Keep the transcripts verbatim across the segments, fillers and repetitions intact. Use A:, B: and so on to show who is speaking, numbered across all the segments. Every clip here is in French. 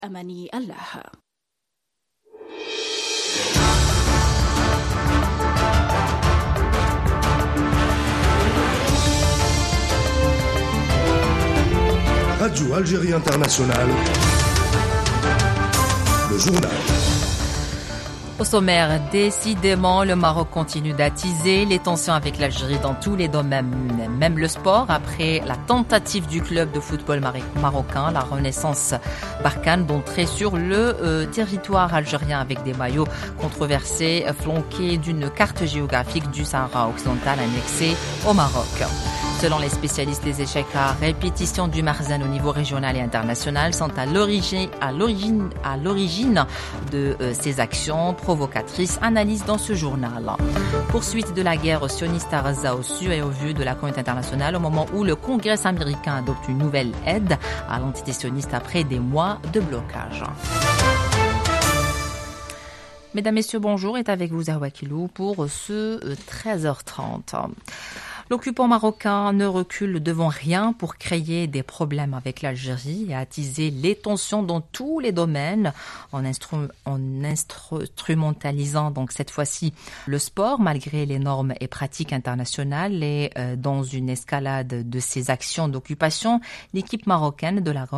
A: أماني الله.
B: Radio Algérie Internationale, le journal.
C: Au sommaire, décidément, le Maroc continue d'attiser les tensions avec l'Algérie dans tous les domaines, même le sport. Après la tentative du club de football marocain, la Renaissance Berkane, d'entrer sur le euh, territoire algérien avec des maillots controversés, flanqués d'une carte géographique du Sahara occidental annexée au Maroc. Selon les spécialistes, les échecs à répétition du Marzen au niveau régional et international sont à l'origine, à l'origine, à l'origine de euh, ces actions provocatrices. Analyse dans ce journal. Poursuite de la guerre sioniste à Gaza au su et au vu de la communauté internationale au moment où le Congrès américain adopte une nouvelle aide à l'entité sioniste après des mois de blocage. Mesdames, Messieurs, bonjour. Est avec vous Zahwa Kilou pour ce treize heures trente. L'occupant marocain ne recule devant rien pour créer des problèmes avec l'Algérie et attiser les tensions dans tous les domaines en, instru- en instrumentalisant donc cette fois-ci le sport malgré les normes et pratiques internationales et euh, dans une escalade de ces actions d'occupation, l'équipe marocaine de la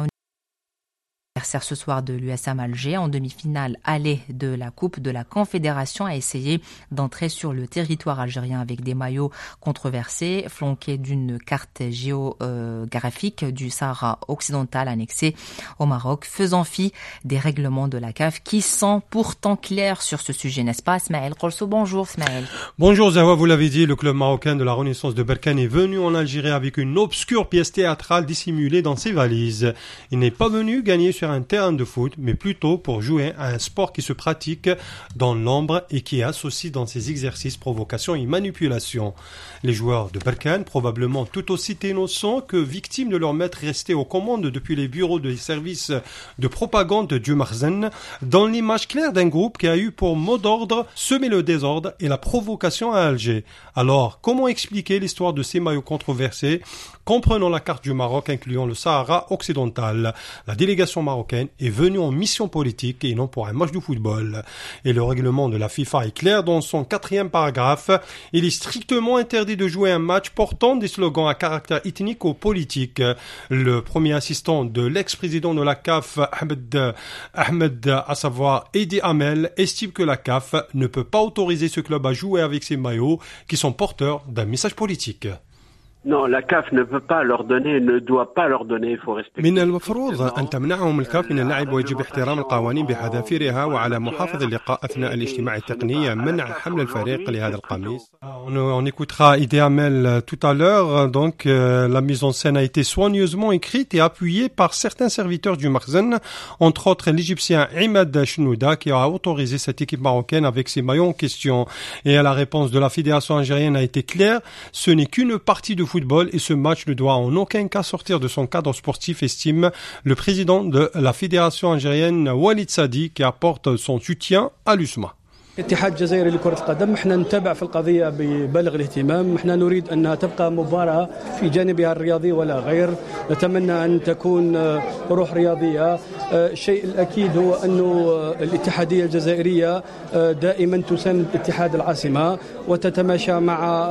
C: ce soir de l'U S A M Alger en demi-finale allée de la Coupe de la Confédération a essayé d'entrer sur le territoire algérien avec des maillots controversés, flanqués d'une carte géographique du Sahara occidental annexé au Maroc, faisant fi des règlements de la C A F qui sont pourtant clairs sur ce sujet, n'est-ce pas, Smaël Kolso? Bonjour, Smaël.
D: Bonjour, Zahwa, vous l'avez dit, le club marocain de la Renaissance de Berkane est venu en Algérie avec une obscure pièce théâtrale dissimulée dans ses valises. Il n'est pas venu gagner sur un terrain de foot, mais plutôt pour jouer à un sport qui se pratique dans l'ombre et qui associe dans ses exercices provocation et manipulation. Les joueurs de Berkane, probablement tout aussi innocents que victimes de leur maître resté aux commandes depuis les bureaux des services de propagande du Marzen, dans l'image claire d'un groupe qui a eu pour mot d'ordre semer le désordre et la provocation à Alger. Alors, comment expliquer l'histoire de ces maillots controversés? Comprenons la carte du Maroc incluant le Sahara occidental. La délégation marocaine est venue en mission politique et non pour un match de football. Et le règlement de la FIFA est clair dans son quatrième paragraphe. Il est strictement interdit de jouer un match portant des slogans à caractère ethnique ou politique. Le premier assistant de l'ex-président de la C A F, Ahmed, Ahmed, à savoir Edi Amel, estime que la C A F ne peut pas autoriser ce club à jouer avec ses maillots qui sont porteurs d'un message politique.
E: Non, la C A F ne peut pas leur donner, ne doit pas leur donner, il faut respecter.
F: من المفروض أن تمنعهم الكاف من اللعب ويجب احترام القوانين بحذافيرها وعلى محافظ اللقاء أثناء الاجتماع التقني منع حمل الفريق لهذا القميص.
D: On, on écoutera Edi Amel tout à l'heure. Donc, euh, la mise en scène a été soigneusement écrite et appuyée par certains serviteurs du Marzen, entre autres l'Égyptien Imad Chenouda qui a autorisé cette équipe marocaine avec ses maillots en question. Et la réponse de la fédération algérienne a été claire. Ce n'est qu'une partie de football et ce match ne doit en aucun cas sortir de son cadre sportif, estime le président de la fédération algérienne Walid Sadi qui apporte son soutien à l'U S M A.
G: اتحاد جزائري لكرة القدم احنا نتابع في القضية ببالغ الاهتمام، احنا نريد أنها تبقى مباراة في جانبها الرياضي ولا غير، نتمنى أن تكون روح رياضية. الشيء الأكيد هو أن الاتحادية الجزائرية دائما تساند اتحاد العاصمة وتتماشى مع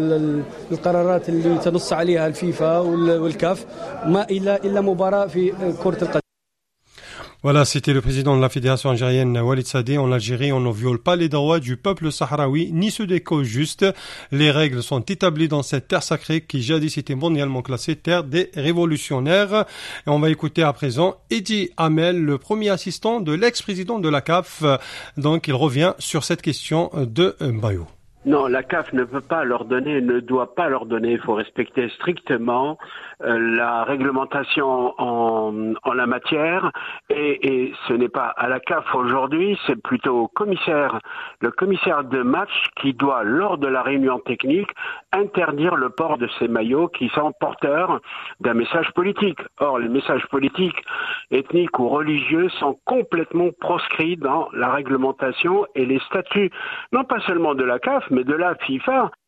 G: القرارات اللي تنص عليها الفيفا والكاف، ما إلا إلا مباراة في كرة القدم.
D: Voilà, c'était le président de la fédération algérienne Walid Sadeh. En Algérie, on ne viole pas les droits du peuple sahraoui, ni ceux des causes justes. Les règles sont établies dans cette terre sacrée qui jadis était mondialement classée terre des révolutionnaires. Et on va écouter à présent Edi Amel, le premier assistant de l'ex-président de la C A F. Donc, il revient sur cette question de Mbayo.
E: Non, la C A F ne peut pas leur donner, ne doit pas leur donner, il faut respecter strictement euh, la réglementation en, en la matière et, et ce n'est pas à la C A F aujourd'hui, c'est plutôt au commissaire, le commissaire de match qui doit, lors de la réunion technique, interdire le port de ces maillots qui sont porteurs d'un message politique. Or, les messages politiques, ethniques ou religieux sont complètement proscrits dans la réglementation et les statuts, non pas seulement de la C A F, mais de la FIFA.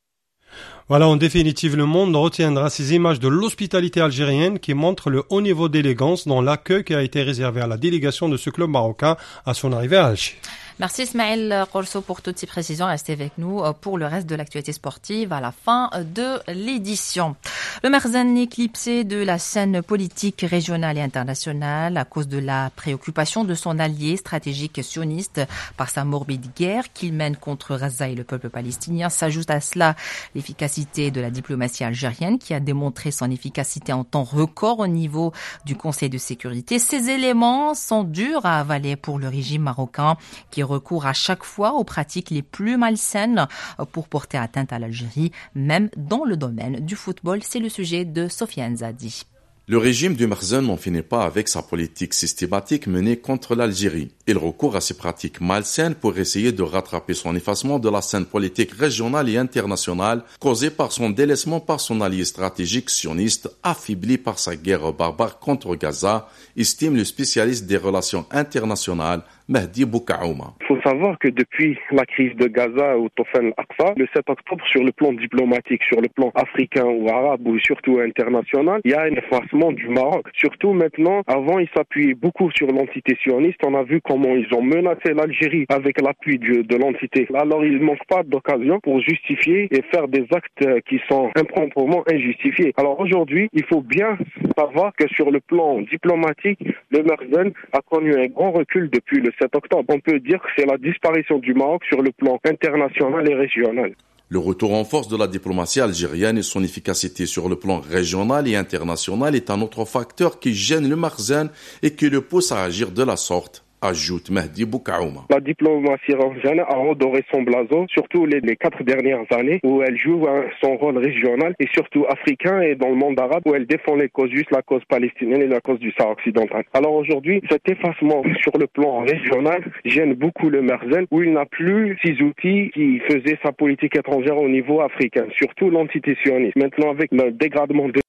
D: Voilà, en définitive, le monde retiendra ces images de l'hospitalité algérienne qui montrent le haut niveau d'élégance dans l'accueil qui a été réservé à la délégation de ce club marocain à son arrivée à Alger.
C: Merci Ismaël Korso pour toutes ces précisions. Restez avec nous pour le reste de l'actualité sportive à la fin de l'édition. Le Merzen éclipsé de la scène politique régionale et internationale à cause de la préoccupation de son allié stratégique sioniste par sa morbide guerre qu'il mène contre Gaza et le peuple palestinien. S'ajoute à cela l'efficacité de la diplomatie algérienne qui a démontré son efficacité en temps record au niveau du Conseil de sécurité. Ces éléments sont durs à avaler pour le régime marocain qui recourt à chaque fois aux pratiques les plus malsaines pour porter atteinte à l'Algérie, même dans le domaine du football. C'est le sujet de Sofiane Zadi.
A: Le régime du Merzen n'en finit pas avec sa politique systématique menée contre l'Algérie. Il recourt à ces pratiques malsaines pour essayer de rattraper son effacement de la scène politique régionale et internationale causée par son délaissement par son allié stratégique sioniste affaibli par sa guerre barbare contre Gaza, estime le spécialiste des relations internationales Mehdi Boukaouma.
H: Il faut savoir que depuis la crise de Gaza au Tofen al-Aqsa, le sept octobre, sur le plan diplomatique, sur le plan africain ou arabe ou surtout international, il y a un effacement du Maroc. Surtout maintenant, avant ils s'appuyaient beaucoup sur l'entité sioniste. On a vu comment ils ont menacé l'Algérie avec l'appui de, de l'entité. Alors ils ne manquent pas d'occasion pour justifier et faire des actes qui sont improprement injustifiés. Alors aujourd'hui, il faut bien savoir que sur le plan diplomatique, le Merzen a connu un grand recul depuis le sept octobre. On peut dire que c'est la disparition du Maroc sur le plan international et régional.
A: Le retour en force de la diplomatie algérienne et son efficacité sur le plan régional et international est un autre facteur qui gêne le Merzen et qui le pousse à agir de la sorte, ajoute Mehdi Boukaouma.
H: La diplomatie algérienne a redoré son blason, surtout les, les quatre dernières années, où elle joue hein, son rôle régional et surtout africain et dans le monde arabe, où elle défend les causes justes, la cause palestinienne et la cause du Sahara occidental. Alors aujourd'hui, cet effacement sur le plan régional gêne beaucoup le Merzen, où il n'a plus ces outils qui faisaient sa politique étrangère au niveau africain, surtout l'entité sioniste. Maintenant, avec le dégradement de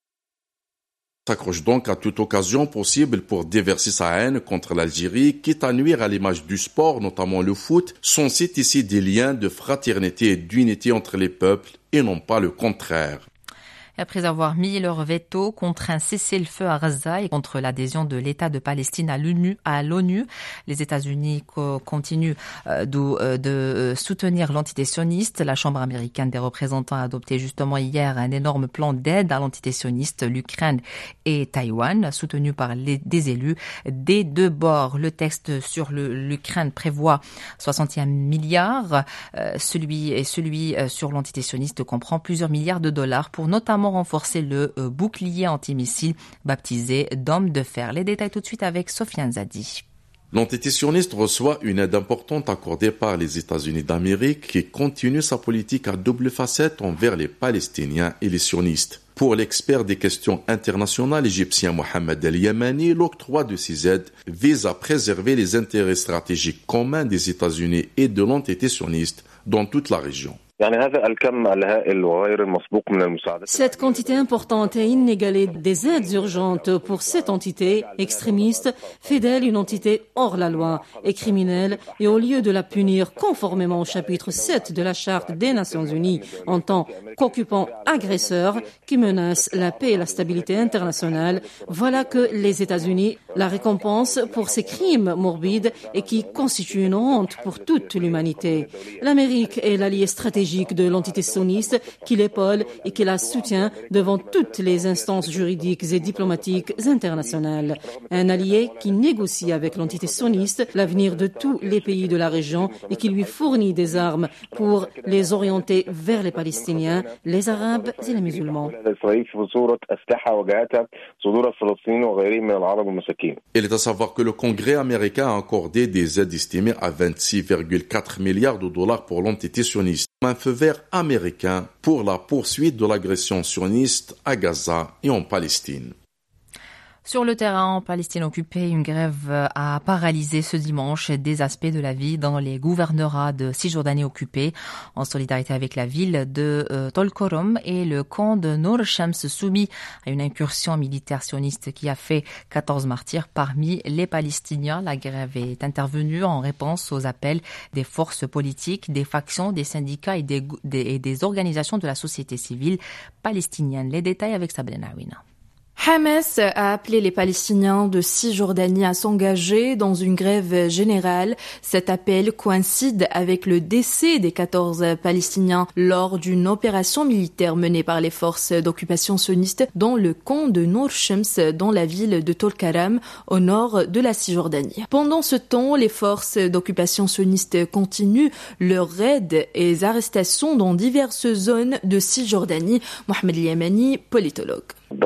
A: s'accroche donc à toute occasion possible pour déverser sa haine contre l'Algérie, quitte à nuire à l'image du sport, notamment le foot, censé tisser des liens de fraternité et d'unité entre les peuples et non pas le contraire.
C: Après avoir mis leur veto contre un cessez-le-feu à Gaza et contre l'adhésion de l'État de Palestine à l'ONU, à l'ONU, les États-Unis co- continuent euh, de, de soutenir l'entité sioniste. La Chambre américaine des représentants a adopté justement hier un énorme plan d'aide à l'entité sioniste, l'Ukraine et Taïwan, soutenu par les, des élus des deux bords. Le texte sur le, l'Ukraine prévoit soixante et un milliards. Euh, celui, et celui euh, sur l'entité sioniste comprend plusieurs milliards de dollars pour notamment renforcer le euh, bouclier antimissile baptisé Dôme de fer. Les détails tout de suite avec Sofiane Zadi.
A: L'entité sioniste reçoit une aide importante accordée par les États-Unis d'Amérique qui continue sa politique à double facette envers les Palestiniens et les sionistes. Pour l'expert des questions internationales égyptien Mohamed El-Yamani, l'octroi de ces aides vise à préserver les intérêts stratégiques communs des États-Unis et de l'entité sioniste dans toute la région.
I: Cette quantité importante et inégalée des aides urgentes pour cette entité extrémiste fait d'elle une entité hors la loi et criminelle, et au lieu de la punir conformément au chapitre sept de la Charte des Nations Unies en tant qu'occupant agresseur qui menace la paix et la stabilité internationale, voilà que les États-Unis la récompensent pour ces crimes morbides et qui constituent une honte pour toute l'humanité. L'Amérique est l'allié stratégique de l'entité sioniste qui l'épaule et qui la soutient devant toutes les instances juridiques et diplomatiques internationales. Un allié qui négocie avec l'entité sioniste l'avenir de tous les pays de la région et qui lui fournit des armes pour les orienter vers les Palestiniens, les Arabes et les musulmans.
A: Il est à savoir que le Congrès américain a accordé des aides estimées à vingt-six virgule quatre milliards de dollars pour l'entité sioniste. Un feu vert américain pour la poursuite de l'agression sioniste à Gaza et en Palestine.
C: Sur le terrain en Palestine occupée, une grève a paralysé ce dimanche des aspects de la vie dans les gouvernorats de Cisjordanie occupés, en solidarité avec la ville de euh, Tolkorom et le camp de Nour Shams soumis à une incursion militaire sioniste qui a fait quatorze martyrs parmi les Palestiniens. La grève est intervenue en réponse aux appels des forces politiques, des factions, des syndicats et des, des, et des organisations de la société civile palestinienne. Les détails avec Sabrina Awina.
J: Hamas a appelé les Palestiniens de Cisjordanie à s'engager dans une grève générale. Cet appel coïncide avec le décès des quatorze Palestiniens lors d'une opération militaire menée par les forces d'occupation sionistes dans le camp de Nour Shams dans la ville de Tolkaram au nord de la Cisjordanie. Pendant ce temps, les forces d'occupation sionistes continuent leurs raids et les arrestations dans diverses zones de Cisjordanie. Mohamed Yamani, politologue.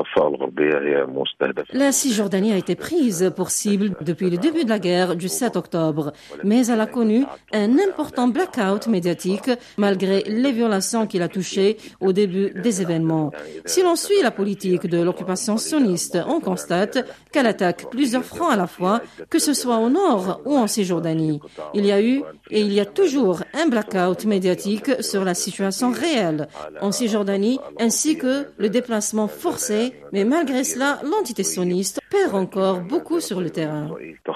I: La Cisjordanie a été prise pour cible depuis le début de la guerre du sept octobre, mais elle a connu un important blackout médiatique malgré les violations qu'il a touchées au début des événements. Si l'on suit la politique de l'occupation sioniste, on constate qu'elle attaque plusieurs fronts à la fois, que ce soit au nord ou en Cisjordanie. Il y a eu et il y a toujours un blackout médiatique sur la situation réelle en Cisjordanie ainsi que le déplacement forcé. Mais malgré cela, l'entité sioniste perd encore beaucoup sur le terrain.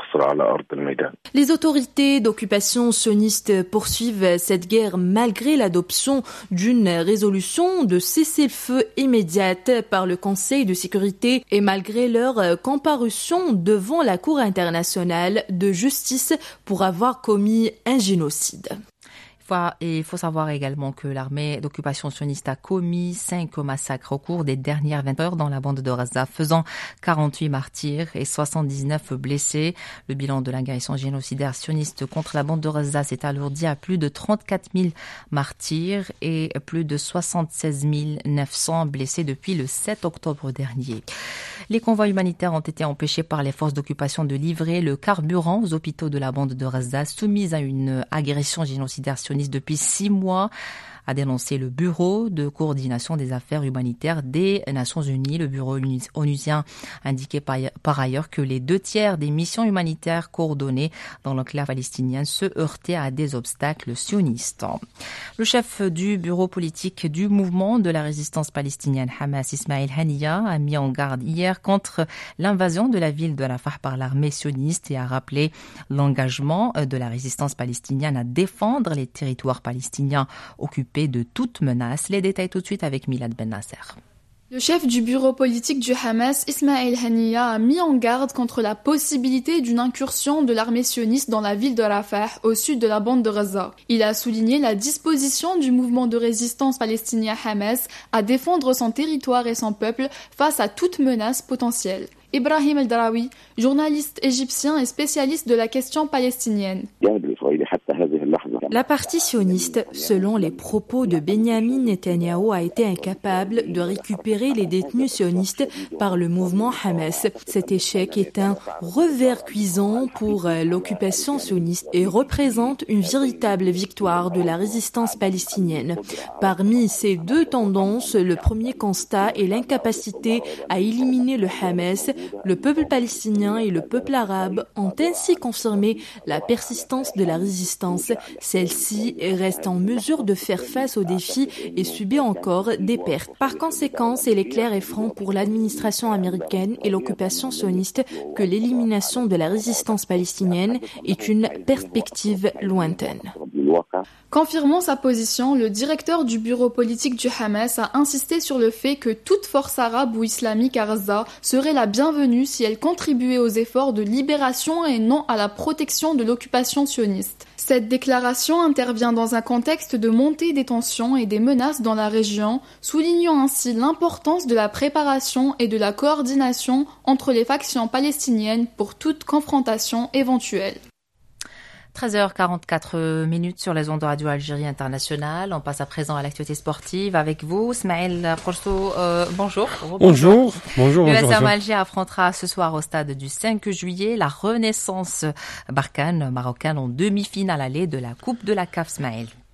J: Les autorités d'occupation sioniste poursuivent cette guerre malgré l'adoption d'une résolution de cessez-le-feu immédiate par le Conseil de sécurité et malgré leur comparution devant la Cour internationale de justice pour avoir commis un génocide.
C: Et il faut savoir également que l'armée d'occupation sioniste a commis cinq massacres au cours des dernières vingt heures dans la bande de Gaza, faisant quarante-huit martyrs et soixante-dix-neuf blessés. Le bilan de l'agression génocidaire sioniste contre la bande de Gaza s'est alourdi à plus de trente-quatre mille martyrs et plus de soixante-seize mille neuf cents blessés depuis le sept octobre dernier. Les convois humanitaires ont été empêchés par les forces d'occupation de livrer le carburant aux hôpitaux de la bande de Gaza, soumise à une agression génocidaire sioniste depuis six mois, a dénoncé le Bureau de coordination des affaires humanitaires des Nations Unies. Le bureau onusien indiquait par ailleurs que les deux tiers des missions humanitaires coordonnées dans l'enclave palestinienne se heurtaient à des obstacles sionistes. Le chef du bureau politique du mouvement de la résistance palestinienne Hamas, Ismail Haniyeh, a mis en garde hier contre l'invasion de la ville de Rafah par l'armée sioniste et a rappelé l'engagement de la résistance palestinienne à défendre les territoires palestiniens occupés de toute menace. Les détails tout de suite avec Milad Ben Nasser.
K: Le chef du bureau politique du Hamas, Ismail Haniyeh, a mis en garde contre la possibilité d'une incursion de l'armée sioniste dans la ville de Rafah, au sud de la bande de Gaza. Il a souligné la disposition du mouvement de résistance palestinien Hamas à défendre son territoire et son peuple face à toute menace potentielle. Ibrahim El-Darawi, journaliste égyptien et spécialiste de la question palestinienne.
J: La partie sioniste, selon les propos de Benjamin Netanyahou, a été incapable de récupérer les détenus sionistes par le mouvement Hamas. Cet échec est un revers cuisant pour l'occupation sioniste et représente une véritable victoire de la résistance palestinienne. Parmi ces deux tendances, le premier constat est l'incapacité à éliminer le Hamas. Le peuple palestinien et le peuple arabe ont ainsi confirmé la persistance de la résistance. Celle-ci reste en mesure de faire face aux défis et subit encore des pertes. Par conséquent, il est clair et franc pour l'administration américaine et l'occupation sioniste que l'élimination de la résistance palestinienne est une perspective lointaine.
K: Confirmant sa position, le directeur du bureau politique du Hamas a insisté sur le fait que toute force arabe ou islamique à Gaza serait la bienvenue si elle contribuait aux efforts de libération et non à la protection de l'occupation sioniste. Cette déclaration intervient dans un contexte de montée des tensions et des menaces dans la région, soulignant ainsi l'importance de la préparation et de la coordination entre les factions palestiniennes pour toute confrontation éventuelle.
C: treize heures quarante-quatre minutes sur les ondes de Radio Algérie Internationale. On passe à présent à l'actualité sportive avec vous, Ismaël Korso. Euh, bonjour.
D: Bonjour. Bonjour.
C: L'U S M Alger affrontera ce soir au stade du cinq juillet la Renaissance Barkhane marocaine en demi-finale allée de la Coupe de la C A F, Ismaël.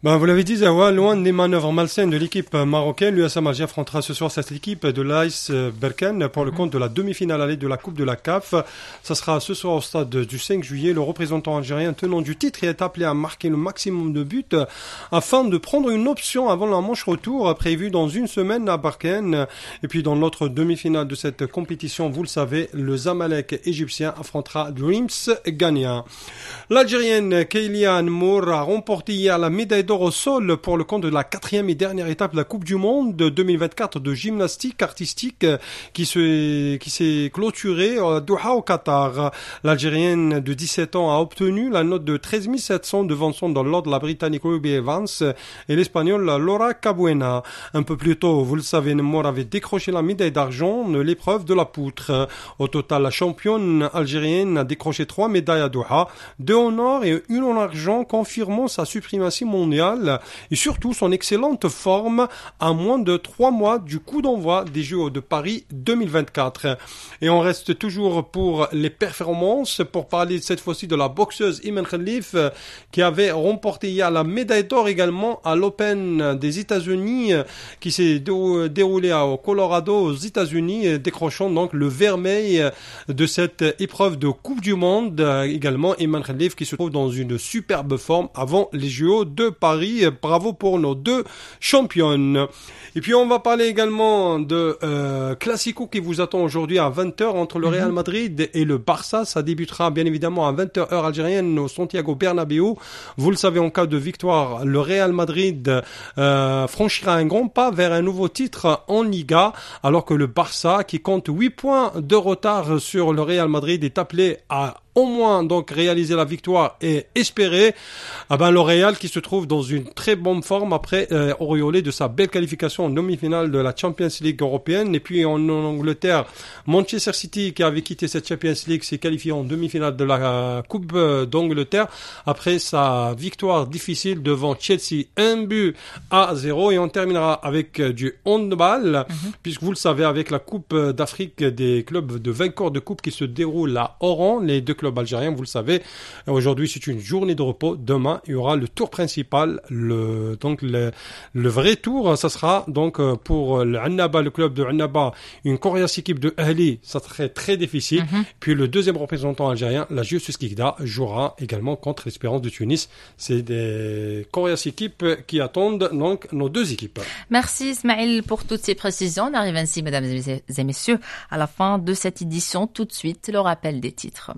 D: Ben, vous l'avez dit, Zawa, loin des manœuvres malsaines de l'équipe marocaine, l'U S M Alger affrontera ce soir cette équipe de l'A S Berkane pour le compte de la demi-finale allée de la Coupe de la C A F. Ça sera ce soir au stade du cinq juillet. Le représentant algérien tenant du titre est appelé à marquer le maximum de buts afin de prendre une option avant la manche retour prévue dans une semaine à Berkane. Et puis dans l'autre demi-finale de cette compétition, vous le savez, le Zamalek égyptien affrontera Dreams ghanéen. L'Algérienne Kélian Mour a remporté hier la médaille d'or au sol pour le compte de la quatrième et dernière étape de la Coupe du Monde deux mille vingt-quatre de gymnastique artistique qui se, qui s'est clôturée à Doha au Qatar. L'Algérienne de dix-sept ans a obtenu la note de treize mille sept cents devant son dans l'ordre la Britannique Ruby Evans et l'Espagnole Laura Cabuena. Un peu plus tôt, vous le savez, Mour avait décroché la médaille d'argent de l'épreuve de la poutre. Au total, la championne algérienne a décroché trois médailles à Doha, deux en or et une en argent, confirmant sa suprématie mondiale et surtout son excellente forme à moins de trois mois du coup d'envoi des Jeux de Paris deux mille vingt-quatre. Et on reste toujours pour les performances pour parler cette fois-ci de la boxeuse Iman Khalif qui avait remporté hier la médaille d'or également à l'Open des États-Unis qui s'est déroulé au Colorado aux États-Unis, décrochant donc le vermeil de cette épreuve de Coupe du Monde. Également Iman Khalif qui se trouve dans une superbe forme avant les Jeux de Paris. Bravo pour nos deux championnes. Et puis on va parler également de euh, Classico qui vous attend aujourd'hui à vingt heures entre le Real Madrid et le Barça. Ça débutera bien évidemment à vingt heures heure algérienne au Santiago Bernabéu. Vous le savez, en cas de victoire, le Real Madrid euh, franchira un grand pas vers un nouveau titre en Liga, alors que le Barça, qui compte huit points de retard sur le Real Madrid, est appelé à au moins donc réaliser la victoire et espérer ah ben, le Real qui se trouve dans une très bonne forme après euh, auréolé de sa belle qualification en demi-finale de la Champions League européenne. Et puis en, en Angleterre, Manchester City qui avait quitté cette Champions League s'est qualifié en demi-finale de la euh, Coupe euh, d'Angleterre après sa victoire difficile devant Chelsea, un but à zéro. Et on terminera avec euh, du handball, mm-hmm. puisque vous le savez, avec la Coupe d'Afrique des clubs de vainqueurs de coupe qui se déroule à Oran, les deux clubs algérien, vous le savez. Aujourd'hui, c'est une journée de repos. Demain, il y aura le tour principal. Le, donc, le, le vrai tour, ça sera donc pour le Annaba, le club de Annaba, une coriace équipe de Ahli, ça serait très difficile. Mm-hmm. Puis le deuxième représentant algérien, la Juventus Kikda, jouera également contre l'Espérance de Tunis. C'est des coriaces équipes qui attendent donc nos deux équipes.
C: Merci Ismaël pour toutes ces précisions. On arrive ainsi, mesdames et messieurs, à la fin de cette édition. Tout de suite, le rappel des titres.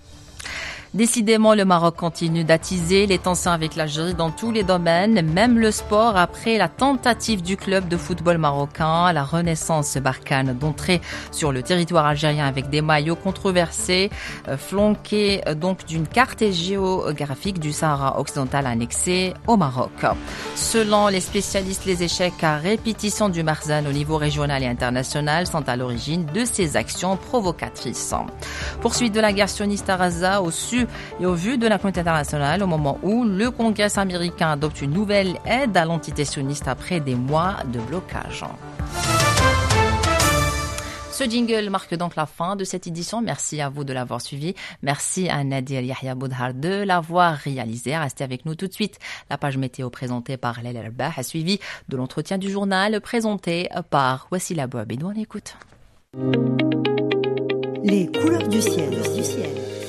C: Décidément, le Maroc continue d'attiser les tensions avec l'Algérie dans tous les domaines, même le sport, après la tentative du club de football marocain, la Renaissance Berkane, d'entrer sur le territoire algérien avec des maillots controversés, euh, flanqués euh, donc d'une carte géographique du Sahara occidental annexée au Maroc. Selon les spécialistes, les échecs à répétition du Marzane au niveau régional et international sont à l'origine de ces actions provocatrices. Poursuite de la guerre sioniste à Gaza au sud et au vu de la communauté internationale au moment où le Congrès américain adopte une nouvelle aide à l'entité sioniste après des mois de blocage. Ce jingle marque donc la fin de cette édition. Merci à vous de l'avoir suivi. Merci à Nadir Yahya Boudhar de l'avoir réalisé. Restez avec nous tout de suite. La page météo présentée par Laila Erbah a suivi de l'entretien du journal présenté par Wassila Bouabidou. On écoute.
L: Les couleurs du ciel. Du ciel.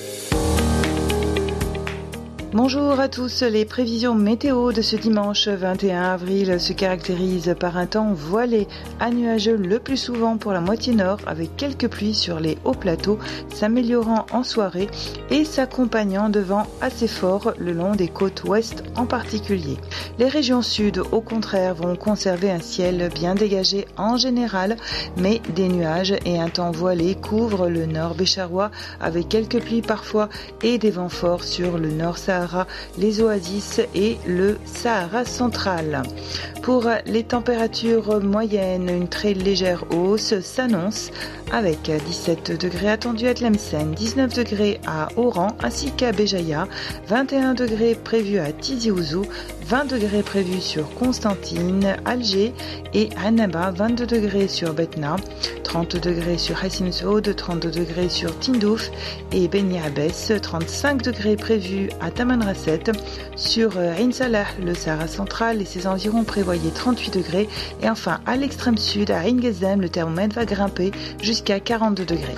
L: Bonjour à tous, les prévisions météo de ce dimanche vingt et un avril se caractérisent par un temps voilé à nuageux le plus souvent pour la moitié nord avec quelques pluies sur les hauts plateaux s'améliorant en soirée et s'accompagnant de vents assez forts le long des côtes ouest en particulier. Les régions sud au contraire vont conserver un ciel bien dégagé en général mais des nuages et un temps voilé couvrent le nord bécharois avec quelques pluies parfois et des vents forts sur le nord Sahara, les oasis et le Sahara central. Pour les températures moyennes, une très légère hausse s'annonce avec dix-sept degrés attendus à Tlemcen, dix-neuf degrés à Oran ainsi qu'à Béjaïa, vingt et un degrés prévus à Tizi Ouzou, vingt degrés prévus sur Constantine, Alger et Annaba, vingt-deux degrés sur Betna, trente degrés sur Hassin Saoud, trente degrés sur Tindouf et Beni Abbès, trente-cinq degrés prévus à Tamanrasset, sur Ain Salah, le Sahara central et ses environs prévoyaient trente-huit degrés et enfin à l'extrême sud, à Ain Ghazem, le thermomètre va grimper jusqu'à quarante-deux degrés.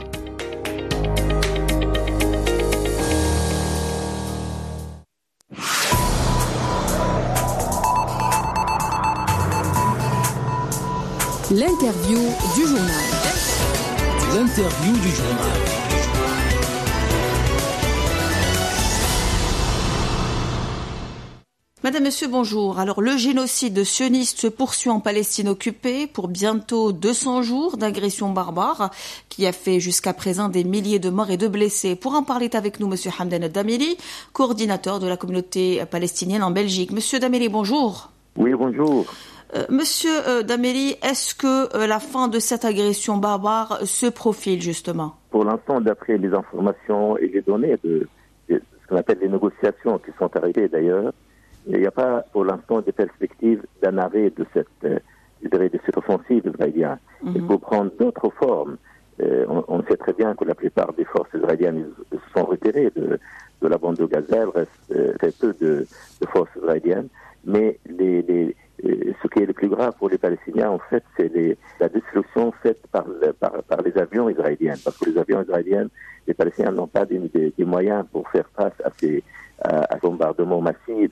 M: L'interview du journal. L'interview du journal.
N: Madame, Monsieur, bonjour. Alors, le génocide sioniste se poursuit en Palestine occupée pour bientôt deux cents jours d'agression barbare qui a fait jusqu'à présent des milliers de morts et de blessés. Pour en parler avec nous, Monsieur Hamdan Dameli, coordinateur de la communauté palestinienne en Belgique. Monsieur Dameli, bonjour.
O: Oui, bonjour.
N: Euh, Monsieur euh, Dameli, est-ce que euh, la fin de cette agression barbare se profile justement?
O: Pour l'instant, d'après les informations et les données de, de ce qu'on appelle les négociations qui sont arrivées d'ailleurs, il n'y a pas pour l'instant de perspective d'un arrêt de cette, euh, je dirais, de cette offensive israélienne. Mm-hmm. Il faut prendre d'autres formes. Euh, on, on sait très bien que la plupart des forces israéliennes se sont retirées de, de la bande de Gaza. Il reste euh, très peu de, de forces israéliennes. Mais les, les, euh, ce qui est le plus grave pour les Palestiniens, en fait, c'est les, la destruction faite par, le, par, par les avions israéliens. Parce que les avions israéliens, les Palestiniens n'ont pas des, des, des moyens pour faire face à ces à, à bombardements massifs.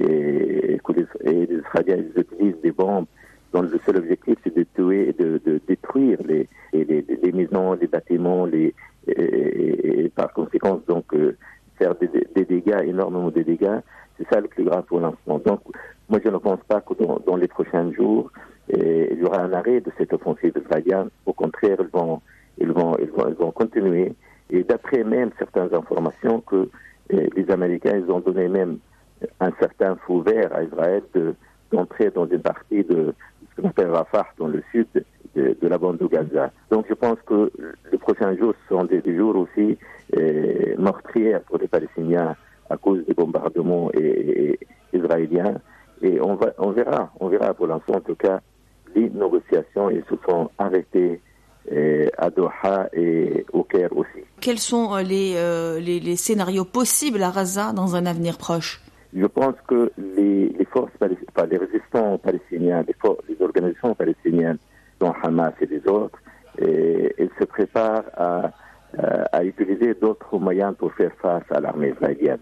O: Et que les, et les Israéliens ils utilisent des bombes dont le seul objectif c'est de tuer et de, de détruire les, les, les, les maisons, les bâtiments, les, et, et, et par conséquent donc euh, faire des, des dégâts, énormément de dégâts. C'est ça le plus grave pour l'instant. Donc moi je ne pense pas que dans, dans les prochains jours et, il y aura un arrêt de cette offensive israélienne. Au contraire, ils vont, ils vont, ils vont, ils vont continuer. Et d'après même certaines informations que eh, les Américains ils ont donné même un certain feu vert à Israël de, d'entrer dans une partie de ce qu'on appelle Rafah, dans le sud de, de la bande de Gaza. Donc je pense que les prochains jours sont des, des jours aussi euh, meurtriers pour les Palestiniens à cause des bombardements et, et, israéliens. Et on, va, on verra, on verra pour l'instant en tout cas, les négociations ils se sont arrêtées euh, à Doha et au Caire aussi.
N: Quels sont les, euh, les, les scénarios possibles à Gaza dans un avenir proche?
O: Je pense que les, les forces, enfin, les résistants palestiniens, les, for- les organisations palestiniennes, dont Hamas et les autres, et, elles se préparent à, à, à utiliser d'autres moyens pour faire face à l'armée israélienne.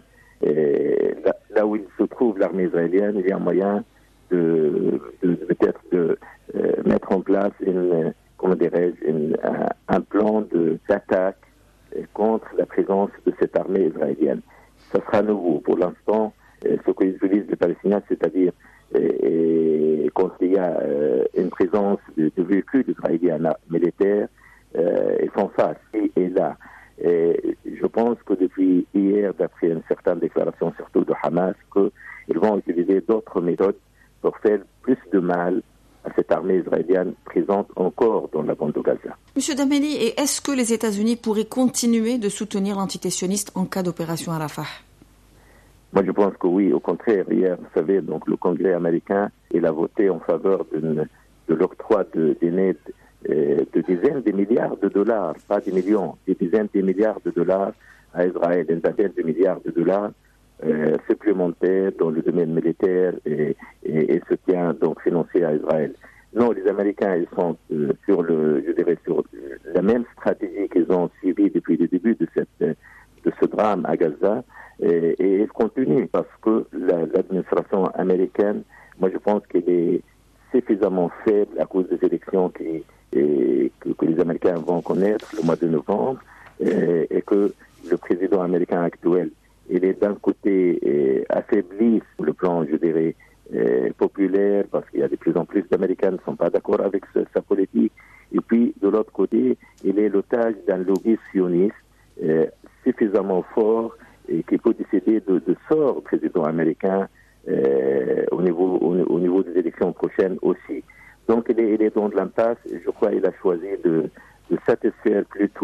O: Et là, là où il se trouve l'armée israélienne, il y a un moyen de, de, de peut-être de euh, mettre en place une, comment dirais-je, une, un, un plan de, d'attaque contre la présence de cette armée israélienne. Ça sera nouveau. Pour l'instant, ce qu'ils utilisent les Palestiniens, c'est-à-dire euh, quand il y a euh, une présence de, de véhicules israéliens militaires, euh, ils font face et, et là. Et je pense que depuis hier, d'après une certaine déclaration, surtout de Hamas, qu'ils vont utiliser d'autres méthodes pour faire plus de mal à cette armée israélienne présente encore dans la bande de Gaza.
N: Monsieur Dameli, et est-ce que les États-Unis pourraient continuer de soutenir l'entité sioniste en cas d'opération à Rafah?
O: Moi, je pense que oui. Au contraire, hier, vous savez, donc le Congrès américain, il a voté en faveur d'une, de l'octroi de, d'aide euh, de dizaines de milliards de dollars, pas des millions, des dizaines de milliards de dollars à Israël, une vingtaine de milliards de dollars euh, supplémentaires dans le domaine militaire et, et, et soutien donc financier à Israël. Non, les Américains, ils sont euh, sur le, je dirais, sur la même stratégie qu'ils ont suivie depuis le début de cette, de ce drame à Gaza. Et, et il continue parce que la, l'administration américaine, moi je pense qu'elle est suffisamment faible à cause des élections qui, et, que, que les Américains vont connaître le mois de novembre et, et que le président américain actuel, il est d'un côté et, affaibli sur le plan, je dirais, et, populaire parce qu'il y a de plus en plus d'Américains qui ne sont pas d'accord avec ce, sa politique. Et puis de l'autre côté, il est l'otage d'un lobby sioniste et, suffisamment fort et qui peut décider de, de sort au président américain euh, au, niveau, au, au niveau des élections prochaines aussi. Donc il est, il est dans l'impasse et je crois qu'il a choisi de, de satisfaire plutôt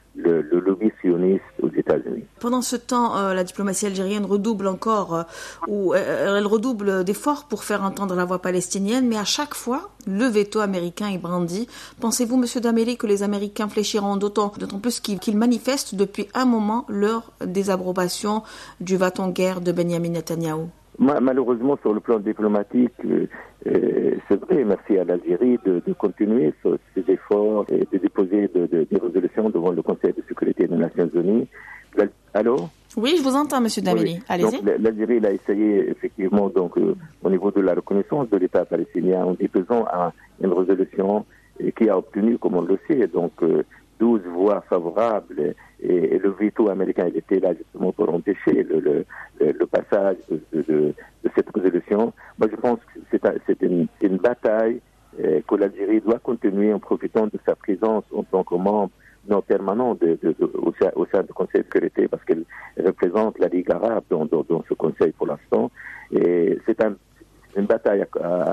O: le, le lobby sioniste aux États-Unis.
N: Pendant ce temps, euh, la diplomatie algérienne redouble encore, euh, ou euh, elle redouble d'efforts pour faire entendre la voix palestinienne, mais à chaque fois, le veto américain est brandi. Pensez-vous, Monsieur Dameli, que les Américains fléchiront d'autant, d'autant plus qu'ils, qu'ils manifestent depuis un moment leur désapprobation du va-t-en-guerre de Benjamin Netanyahou?
O: Malheureusement, sur le plan diplomatique, euh, euh, c'est vrai, merci à l'Algérie de, de continuer ce, ces efforts et de déposer de, de, des résolutions devant le Conseil de sécurité des Nations Unies. Allô?
N: Oui, je vous entends, Monsieur Dameli. Oui. Allez-y.
O: Donc, l'Algérie il a essayé effectivement, donc, euh, au niveau de la reconnaissance de l'État palestinien, en déposant un, une résolution et qui a obtenu, comme on le sait, donc euh, douze voix favorables. Et, et le veto américain, il était là justement pour empêcher le, le, le, le passage de, de, de, de cette résolution. Moi, je pense que c'est, un, c'est une, une bataille euh, que l'Algérie doit continuer en profitant de sa présence en tant que membre non permanent de, de, de, au, sein, au sein du Conseil de sécurité, parce qu'elle représente la Ligue arabe dans, dans, dans ce Conseil pour l'instant. Et c'est un, une bataille à,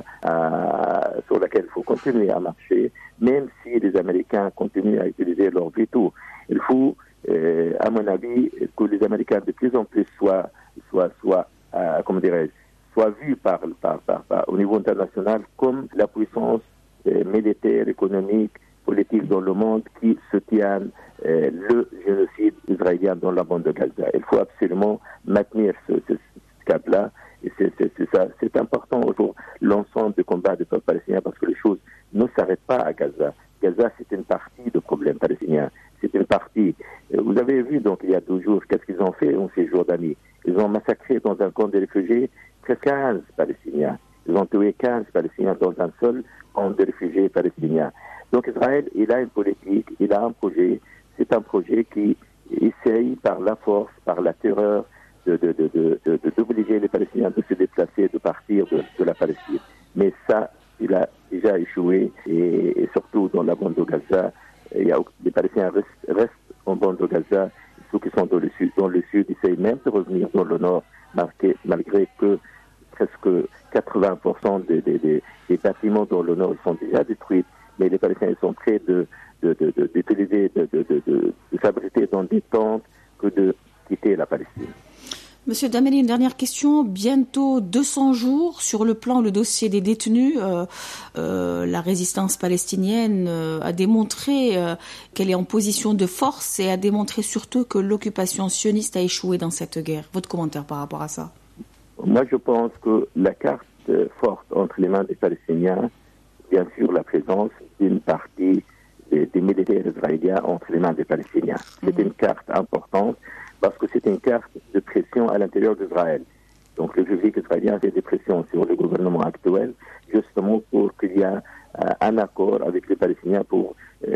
O: à, sur laquelle il faut continuer à marcher, même si les Américains continuent à utiliser leur veto. Il faut Euh, à mon avis, que les Américains de plus en plus soient, soient, soient euh, comment dirais-je, soient vus par, par, par, par, au niveau international comme la puissance euh, militaire, économique, politique dans le monde qui soutient euh, le génocide israélien dans la bande de Gaza. Il faut absolument maintenir ce, ce, ce cap-là. Et c'est, c'est, c'est, ça. C'est important pour l'ensemble du combat du peuple palestinien parce que les choses ne s'arrêtent pas à Gaza. Gaza, c'est une partie du problème palestinien. C'est une partie. Vous avez vu, donc, il y a deux jours, qu'est-ce qu'ils ont fait en ces Jordanie? Ils ont massacré dans un camp de réfugiés presque quinze Palestiniens. Ils ont tué quinze Palestiniens dans un seul camp de réfugiés palestiniens. Donc, Israël, il a une politique, il a un projet. C'est un projet qui essaye, par la force, par la terreur, de, de, de, de, de, de, d'obliger les Palestiniens de se déplacer, de partir de, de la Palestine. Mais ça, il a déjà échoué, et, et surtout dans la bande de Gaza, il y a, les Palestiniens restent, restent en bande de Gaza. Ceux qui sont dans le sud, dans le sud essayent même de revenir dans le nord, marqué, malgré que presque quatre-vingts pour cent des, des, des, des bâtiments dans le nord sont déjà détruits. Mais les Palestiniens sont prêts de, de, de, de, d'utiliser, de, de, de, de, de s'abriter dans des tentes que de quitter la Palestine.
N: Monsieur Dameli, une dernière question. Bientôt deux cents jours sur le plan, le dossier des détenus. Euh, euh, la résistance palestinienne euh, a démontré euh, qu'elle est en position de force et a démontré surtout que l'occupation sioniste a échoué dans cette guerre. Votre commentaire par rapport à ça?
O: Moi, je pense que la carte forte entre les mains des Palestiniens, bien sûr la présence d'une partie des, des militaires israéliens entre les mains des Palestiniens. C'est mmh. une carte importante. Parce que c'est une carte de pression à l'intérieur d'Israël. Donc le public israélien fait des pressions sur le gouvernement actuel, justement pour qu'il y ait euh, un accord avec les Palestiniens pour,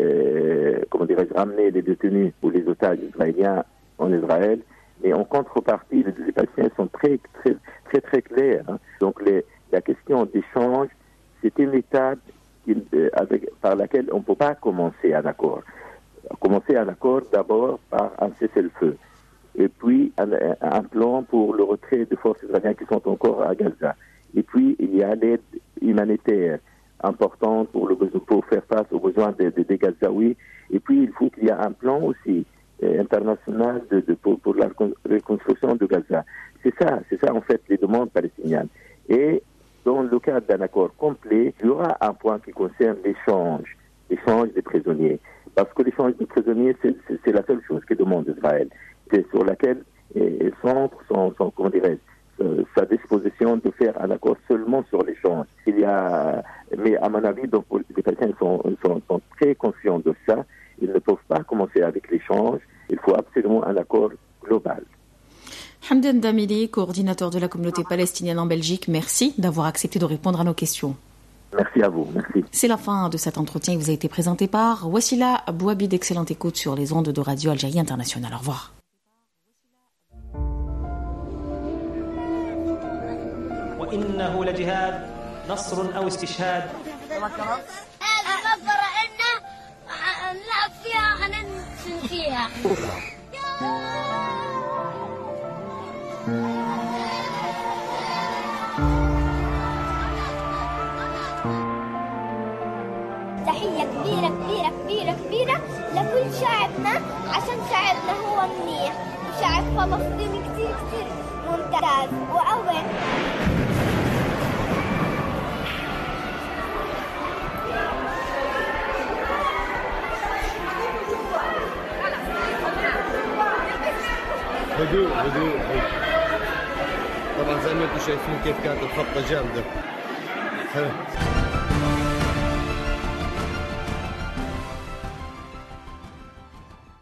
O: euh, comment dirais-je, ramener les détenus ou les otages israéliens en Israël. Et en contrepartie, les, les Palestiniens sont très, très, très, très clairs. Hein. Donc les, la question d'échange, c'est une étape qui, euh, avec, par laquelle on ne peut pas commencer un accord. Commencer un accord d'abord par un cessez-le-feu. Et puis un, un plan pour le retrait des forces israéliennes qui sont encore à Gaza. Et puis il y a l'aide humanitaire importante pour, le, pour faire face aux besoins des, des, des Gazaouis. Et puis il faut qu'il y ait un plan aussi euh, international de, de, pour, pour la reconstruction de Gaza. C'est ça, c'est ça en fait les demandes palestiniennes. Et dans le cadre d'un accord complet, il y aura un point qui concerne l'échange, l'échange des prisonniers. Parce que l'échange des prisonniers, c'est, c'est, c'est la seule chose que demande Israël. C'est sur laquelle il centre son, son, comment dirais-je, sa disposition de faire un accord seulement sur l'échange. Il y a, mais à mon avis, donc, les Palestiniens sont, sont, sont très conscients de ça. Ils ne peuvent pas commencer avec l'échange. Il faut absolument un accord global.
N: Hamdan Dameli, coordinateur de la communauté palestinienne en Belgique, merci d'avoir accepté de répondre à nos questions.
O: Merci à vous, merci.
N: C'est la fin de cet entretien qui vous a été présenté par Wassila Bouabi, d'excellente écoute sur les ondes de Radio Algérie Internationale. Au revoir.
P: وإنه لجهاد نصر أو استشهاد
Q: المنظرة إنه نلعب فيها هننسن فيها تحية كبيرة كبيرة كبيرة كبيرة لكل شعبنا. إنه هو منيح وشعب فلسطين كتير كتير ممتاز وقوي.
R: هدوء هدوء طبعا زي ما انتم شايفين كيف كانت الخبطة جامدة.